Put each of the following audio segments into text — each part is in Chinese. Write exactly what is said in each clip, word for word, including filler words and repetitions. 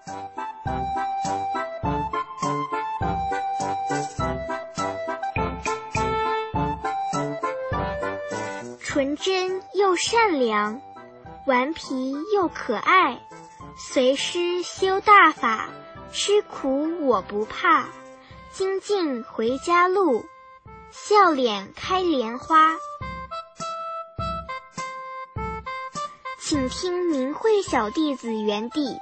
纯真又善良，顽皮又可爱，随师修大法，吃苦我不怕。精进回家路，笑脸开莲花。请听明慧小弟子园地。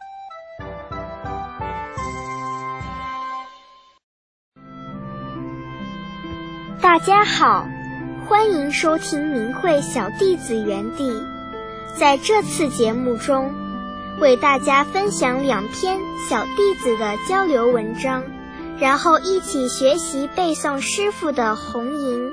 大家好，欢迎收听明慧小弟子园地。在这次节目中，为大家分享两篇小弟子的交流文章，然后一起学习背诵师父的红吟。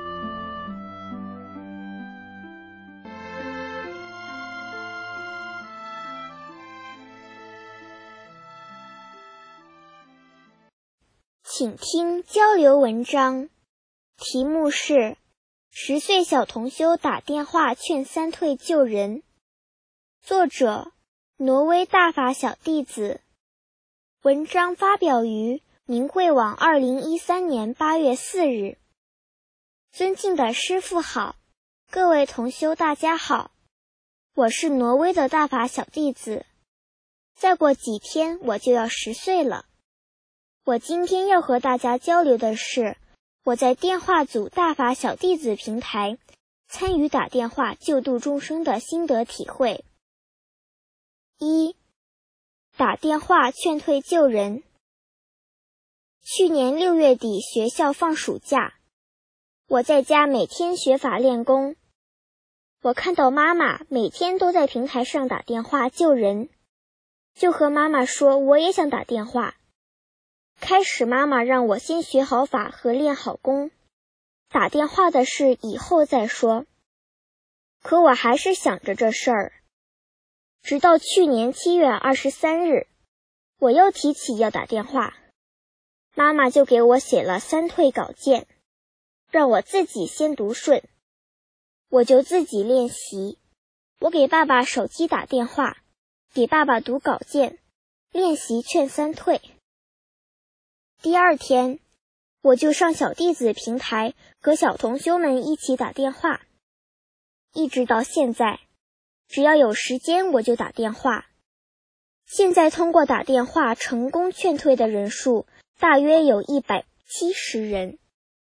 请听交流文章，题目是十岁小同修打电话劝三退救人，作者挪威大法小弟子。文章发表于明慧网二零一三年八月四日。尊敬的师父好，各位同修大家好，我是挪威的大法小弟子，再过几天我就要十岁了。我今天要和大家交流的是我在电话组大法小弟子平台参与打电话救度众生的心得体会。一、打电话劝退救人。去年六月底学校放暑假，我在家每天学法练功。我看到妈妈每天都在平台上打电话救人，就和妈妈说我也想打电话。开始妈妈让我先学好法和练好功，打电话的事以后再说。可我还是想着这事儿。直到去年七月二十三日，我又提起要打电话，妈妈就给我写了三退稿件，让我自己先读顺。我就自己练习，我给爸爸手机打电话，给爸爸读稿件，练习劝三退。第二天，我就上小弟子平台和小同修们一起打电话，一直到现在，只要有时间我就打电话。现在通过打电话成功劝退的人数大约有一百七十人。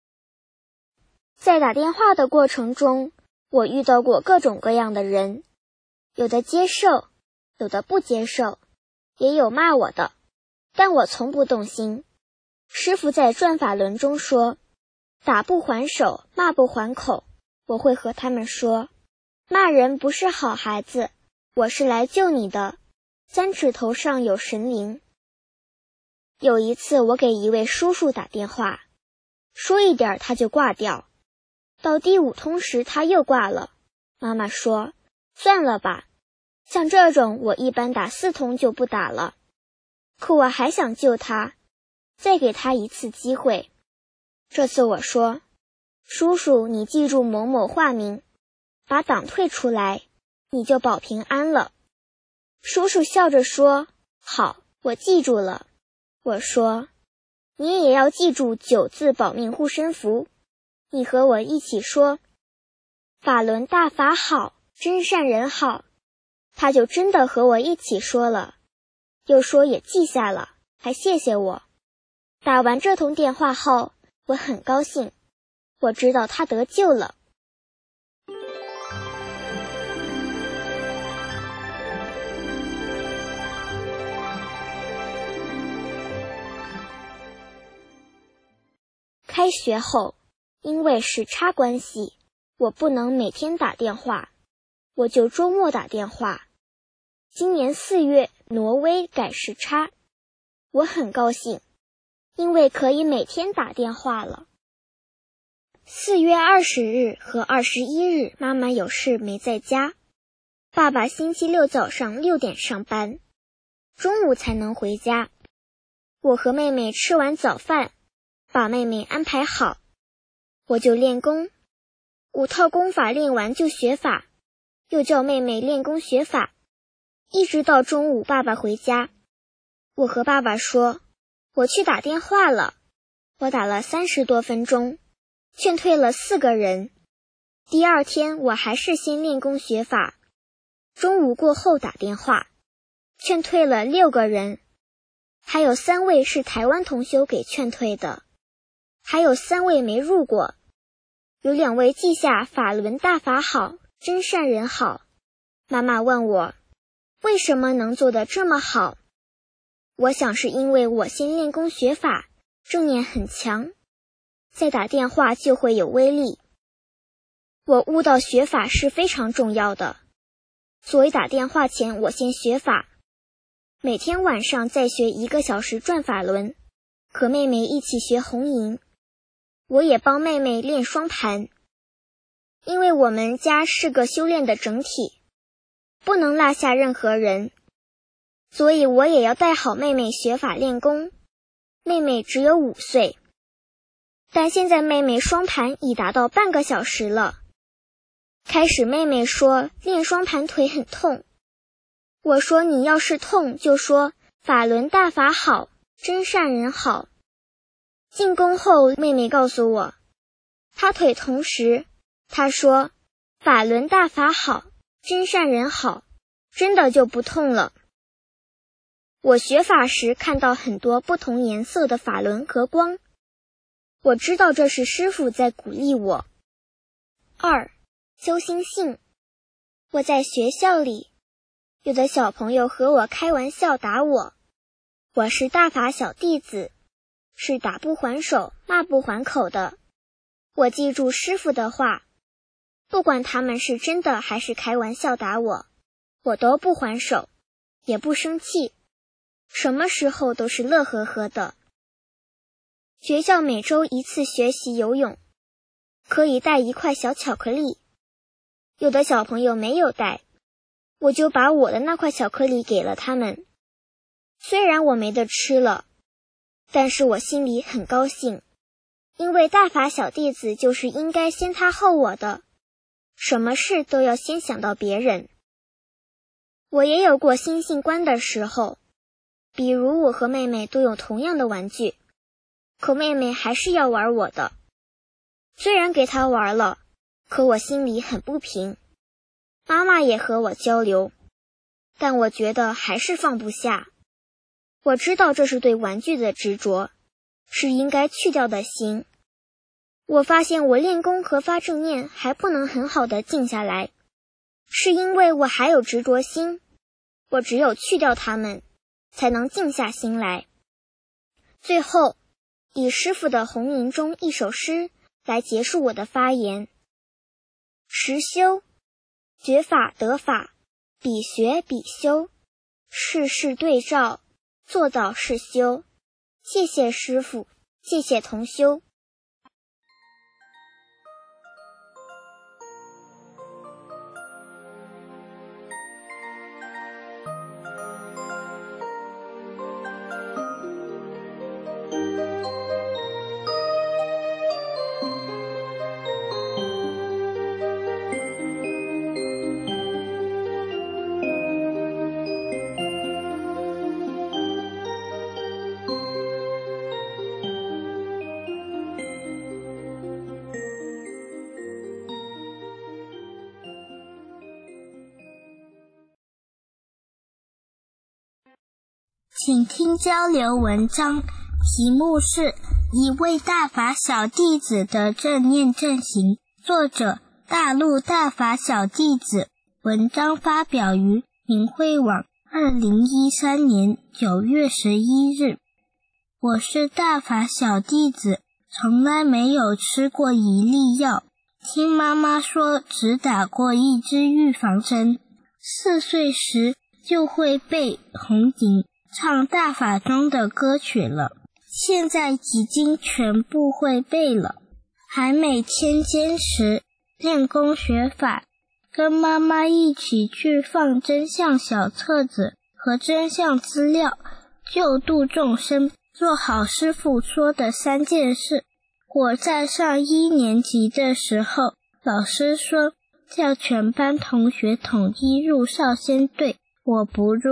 在打电话的过程中，我遇到过各种各样的人，有的接受，有的不接受，也有骂我的，但我从不动心。师父在转法轮中说，打不还手，骂不还口，我会和他们说，骂人不是好孩子，我是来救你的，三指头上有神灵。有一次我给一位叔叔打电话，说一点他就挂掉，到第五通时他又挂了。妈妈说，算了吧，像这种我一般打四通就不打了。可我还想救他，再给他一次机会。这次我说，叔叔你记住某某化名，把党退出来，你就保平安了。叔叔笑着说，好，我记住了。我说，你也要记住九字保命护身符，你和我一起说，法轮大法好，真善人好。他就真的和我一起说了，又说也记下了，还谢谢我。打完这通电话后，我很高兴，我知道他得救了。开学后，因为时差关系，我不能每天打电话，我就周末打电话。今年四月，挪威改时差，我很高兴，因为可以每天打电话了。四月二十日和二十一日，妈妈有事没在家，爸爸星期六早上六点上班，中午才能回家。我和妹妹吃完早饭，把妹妹安排好，我就练功，五套功法练完就学法，又叫妹妹练功学法，一直到中午爸爸回家， 我和爸爸说，我去打电话了，我打了三十多分钟，劝退了四个人。第二天我还是先练功学法，中午过后打电话，劝退了六个人，还有三位是台湾同修给劝退的，还有三位没入过，有两位记下法轮大法好，真善人好。妈妈问我，为什么能做得这么好？我想是因为我先练功学法，正念很强，再打电话就会有威力。我悟到学法是非常重要的，所以打电话前我先学法，每天晚上再学一个小时转法轮，和妹妹一起学红银。我也帮妹妹练双盘，因为我们家是个修炼的整体，不能落下任何人，所以我也要带好妹妹学法练功。妹妹只有五岁，但现在妹妹双盘已达到半个小时了。开始妹妹说练双盘腿很痛，我说你要是痛就说法轮大法好，真善人好。进宫后妹妹告诉我，她腿痛时，她说法轮大法好，真善人好，真的就不痛了。我学法时看到很多不同颜色的法轮和光，我知道这是师父在鼓励我。二，修心性。我在学校里，有的小朋友和我开玩笑打我，我是大法小弟子，是打不还手，骂不还口的。我记住师父的话，不管他们是真的还是开玩笑打我，我都不还手，也不生气，什么时候都是乐呵呵的。学校每周一次学习游泳，可以带一块小巧克力。有的小朋友没有带，我就把我的那块巧克力给了他们。虽然我没得吃了，但是我心里很高兴，因为大法小弟子就是应该先他后我的，什么事都要先想到别人。我也有过心性观的时候，比如我和妹妹都有同样的玩具，可妹妹还是要玩我的。虽然给她玩了，可我心里很不平。妈妈也和我交流，但我觉得还是放不下。我知道这是对玩具的执着，是应该去掉的心。我发现我练功和发正念还不能很好的静下来，是因为我还有执着心，我只有去掉它们，才能静下心来。最后，以师父的红银中一首诗来结束我的发言。实修，觉法得法，比学比修，事事对照，做到是修。谢谢师父，谢谢同修。 请听交流文章，题目是一位大法小弟子的正念正行，作者大陆大法小弟子，文章发表于明慧网二零一三年九月十一日。我是大法小弟子，从来没有吃过一粒药，听妈妈说只打过一支预防针，四岁时就会背红顶唱大法中的歌曲了，现在已经全部会背了，还每天坚持练功学法，跟妈妈一起去放真相小册子和真相资料，救度众生，做好师父说的三件事。我在上一年级的时候，老师说叫全班同学统一入少先队，我不入。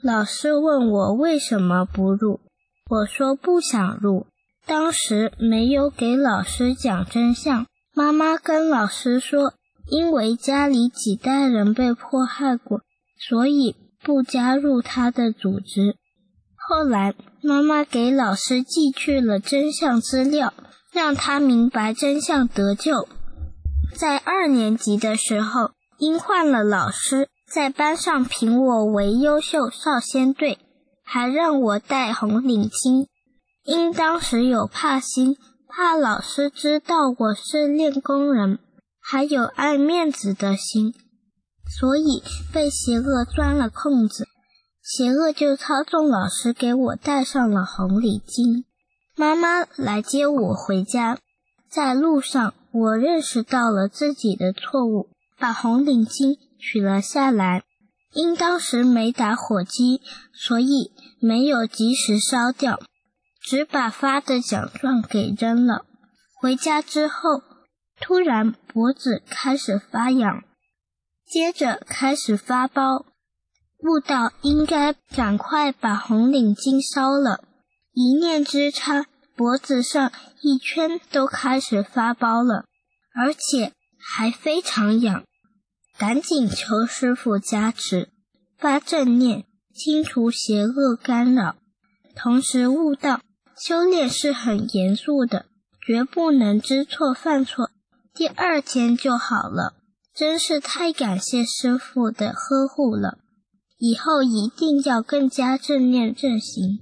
老师问我为什么不入，我说不想入。当时没有给老师讲真相，妈妈跟老师说，因为家里几代人被迫害过，所以不加入他的组织。后来妈妈给老师寄去了真相资料，让他明白真相得救。在二年级的时候，因换了老师，在班上评我为优秀少先队，还让我戴红领巾。因当时有怕心，怕老师知道我是练功人，还有爱面子的心，所以被邪恶钻了空子。邪恶就操纵老师给我戴上了红领巾。妈妈来接我回家，在路上我认识到了自己的错误，把红领巾取了下来。因当时没打火机，所以没有及时烧掉，只把发的奖状给扔了。回家之后，突然脖子开始发痒，接着开始发包，悟到应该赶快把红领巾烧了。一念之差，脖子上一圈都开始发包了，而且还非常痒，赶紧求师父加持，发正念，清除邪恶干扰。同时悟到修炼是很严肃的，绝不能知错犯错，第二天就好了。真是太感谢师父的呵护了，以后一定要更加正念正行。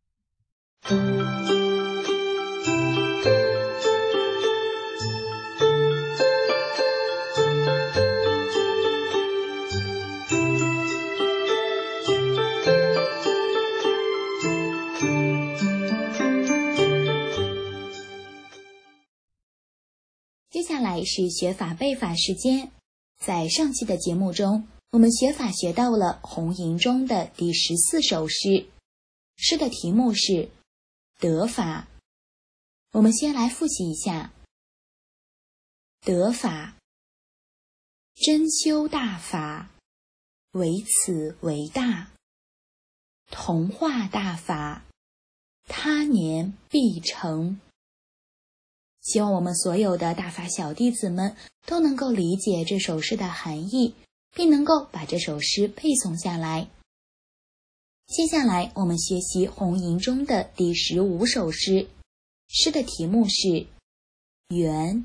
接下来是学法背法时间。在上期的节目中，我们学法学到了红银中的第十四首诗，诗的题目是得法。我们先来复习一下。得法，真修大法，唯此为大，同化大法，他年必成。希望我们所有的大法小弟子们都能够理解这首诗的含义，并能够把这首诗背诵下来。接下来我们学习红银中的第十五首诗，诗的题目是圆。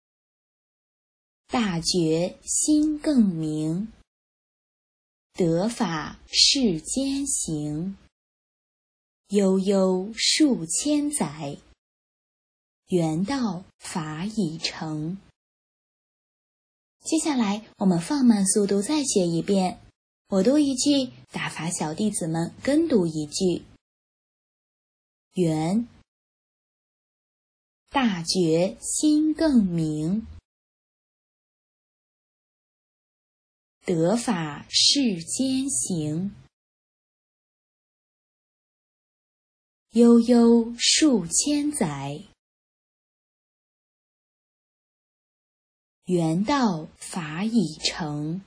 大觉心更明，得法世间行，悠悠数千载，圆道法已成。接下来我们放慢速度再学一遍，我读一句，大法小弟子们跟读一句。圆，大觉心更明，得法世间行，悠悠数千载，圆道法已成。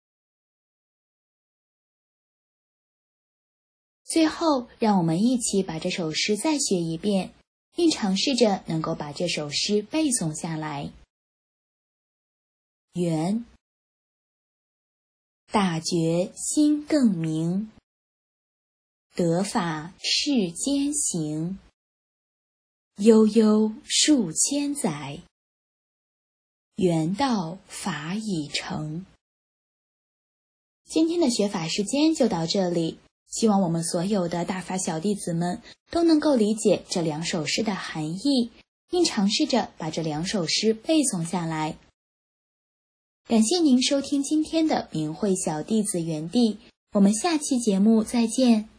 最后，让我们一起把这首诗再学一遍，并尝试着能够把这首诗背诵下来。圆，大觉心更明，得法世间行，悠悠数千载，圆道法已成。今天的学法时间就到这里，希望我们所有的大法小弟子们都能够理解这两首诗的含义，并尝试着把这两首诗背诵下来。感谢您收听今天的明慧小弟子园地，我们下期节目再见。